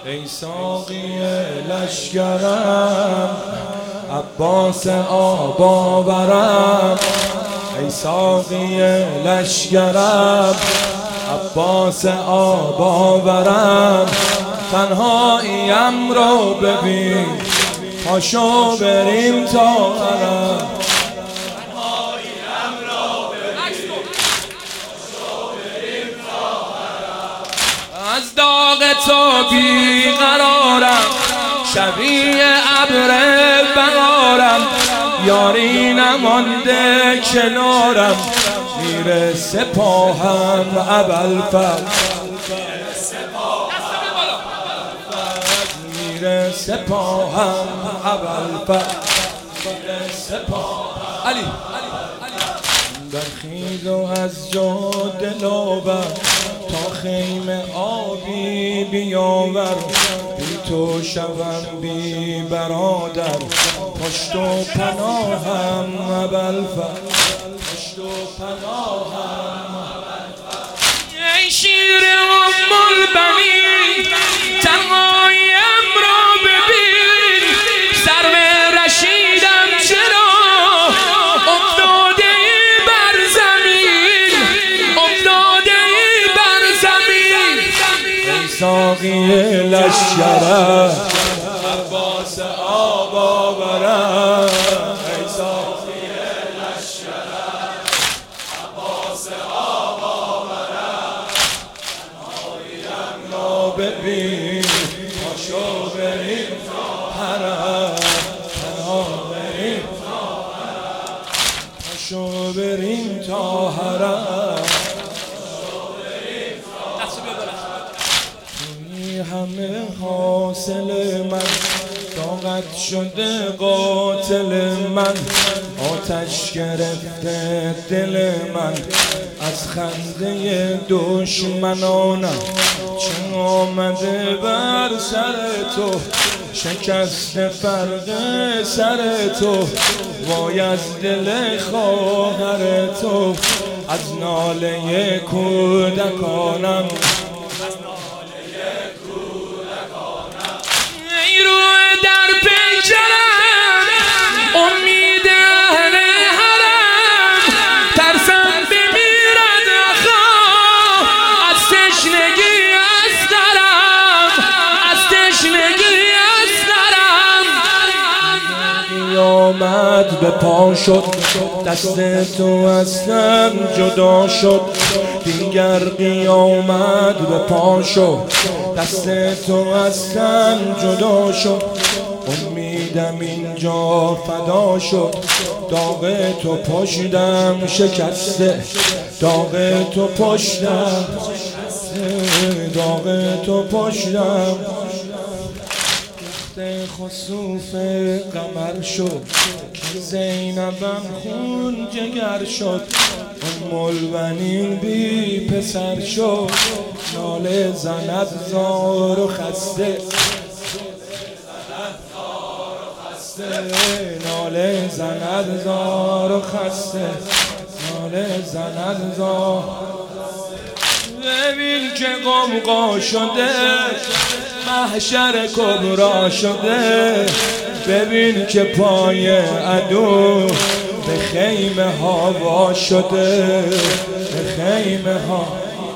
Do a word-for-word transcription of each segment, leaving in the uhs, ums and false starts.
ای ساقی لشکرم عباس آب آورم، ای ساقی لشکرم عباس آب آورم. تنهاییم رو ببین پاشو بریم تا حرم. از داغ تو بیقرارم، شبیه ابر بهارم، یاری نمانده کنارم، میرسه پاهم ابوالفضل، میرسه پاهم ابوالفضل، میرسه پاهم علی برخیز و از جا دلاور تا خیمه آبی بیاور، بی تو شوم بی برادر، پشت و پناهم ابوالفضل، پشت و پناهم ابوالفضل. ای شیر ام البنین تنهاییم را ببین، سرو رشیدم چرا افتاده ای بر زمین، افتاده ای بر زمین. ای ساقی لشکرم عباس آب آورم، ای ساقی لشکرم عباس آب آورم. تنهاییم را ببین پاشو بریم تا حرم، تنها بریم تا حرم، پاشو بریم تا حرم. توی همه حاصل من، طاقت شده قاتل من، آتش گرفته دل من از خنده دشمنانم. چه آمده بر سر تو شکست فرق سر تو، وای از دل خواهر تو، از ناله کودکانم، ای روح در پیکرم امید اهل حرم، ترسم بمیرد آخا از تشنگی از درم، از تشنگی از درم. قیامت به پا شد دست تو از سر جدا شد، دیگر قیامت به پا شد دست تو از تن جدا شد. امیدم اینجا فدا شد، داغ تو پشتم شکسته، داغ تو پشتم، داغ تو پشتم. خسوف قمر شد زینبم خون جگر شد، ام البنین بی پسر شد، ناله زند زار و خسته، ناله زند زار و خسته، ناله زند زار. ببین که قمقا شده محشر کبرا شده، ببین که پای عدو به خیمه ها وا شده، به خیمه ها.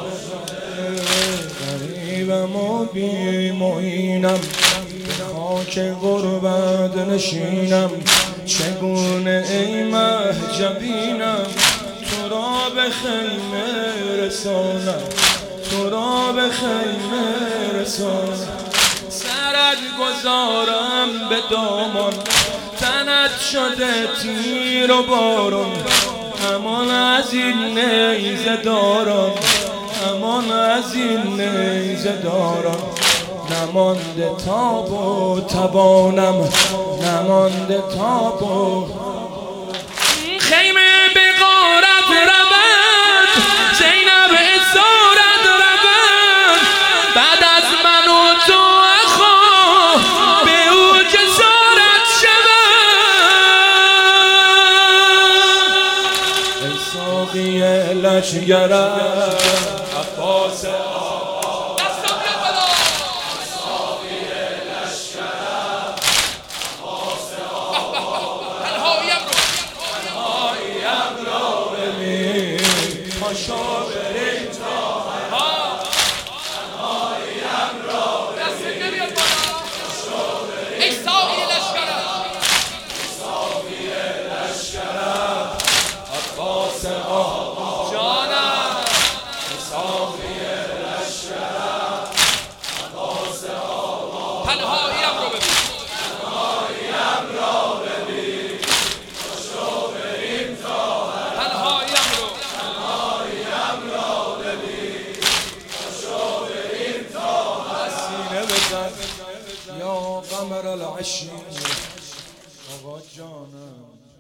غریبم و بی معینم به خاک غربت نشینم، چگونه ای مهجبینم تو را به خیمه رسانم، تو را به خیمه رسانم. سرت گذارم به دامان، تنت شده تیر و بارون، امان از این نیزه داران، امان از این نیزه داران. نمانده تاب و توانم، نمانده تاب و خیمه به غارت رود، زینب اسارت رود، بعد از من و تو اخا به او جسارت شود. ای ساقی لشکرم عباس آب، تنهاییم رو ببین تنهاییم رو ببین پاشو بریم تا تنهاییم رو تنهاییم رو ببین پاشو بریم تا سینه بزن یا قمر العشیر آقا جانم